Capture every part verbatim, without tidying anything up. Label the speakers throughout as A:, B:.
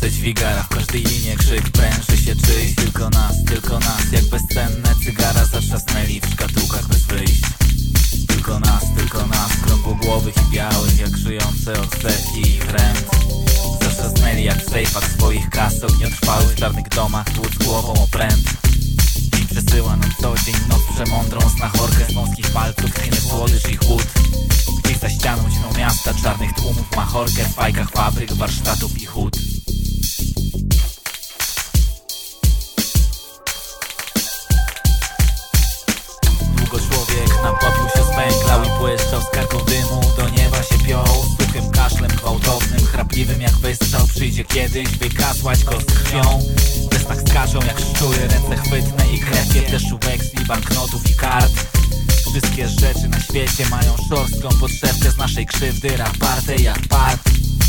A: się dźwiga, a w każdej linie krzyk pręży się czyjś. Tylko nas, tylko nas, jak bezcenne cygara zatrzasnęli w szkatułkach bez wyjść. Tylko nas, tylko nas, krągłogłowych i białych, jak żyjące od setki i wręt. Zatrzasnęli jak w sejfach swoich kas, ogniotrwałych w czarnych domach, tłuc głową o pręt. I przesyła nam co dzień noc przemądrą znachorkę z wąskich palców, chiny słodycz i chłód. Gdzieś za ścianą ćmią miasta czarnych tłumów, machorkę w fajkach fabryk, warsztatów i hut. Długo człowiek napopił się spęklał i błyszczał z karką dymu, do nieba się piął suchym kaszlem gwałtownym, chrapliwym jak wystrzał. Przyjdzie kiedyś, by kasłać go z krwią. We snach skaczą jak szczury ręce chwytne i krepie deszczu weksli, banknotów i kart. Wszystkie rzeczy na świecie mają szorstką podszewkę z naszej krzywdy, raparte jak part.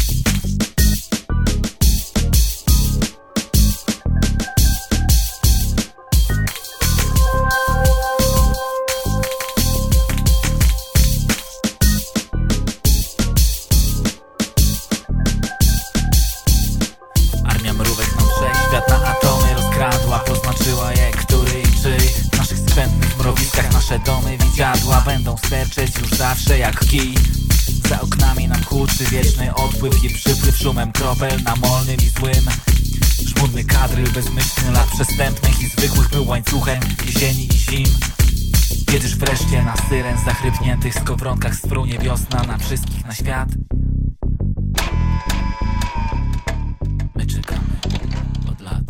A: Armia mrówek nam wszechświat na atomy rozkradła, poznaczyła je który i czyj. W naszych skrzętnych mrowiskach nasze domy widziadła będą sterczeć już zawsze jak kij. Za oknami nam huczy wieczny odpływ i przypływ szumem kropel namolnym i złym. Żmudny kadryl bezmyślny lat przestępnych i zwykłych był łańcuchem jesieni i zim. Kiedyż wreszcie na syren zachrypniętych skowronkach sprunie wiosna na wszystkich na świat. My czekamy od lat.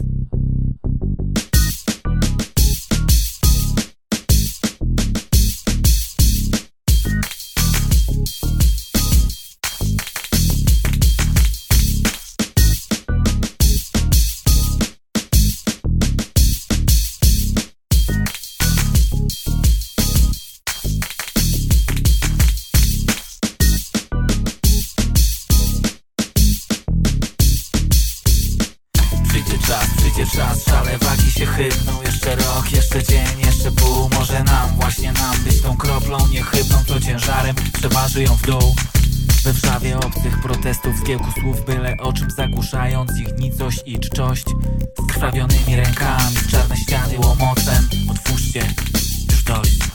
A: Przyjdzie czas, szale wagi się chybną. Jeszcze rok, jeszcze dzień, jeszcze pół. Może nam, właśnie nam być tą kroplą niechybną, co ciężarem przeważy ją w dół. We wrzawie obcych protestów, zgiełku słów byle o czym, zagłuszając ich nicość i czczość. Z krwawionymi rękami, czarne ściany łomocem. Otwórzcie, już dość.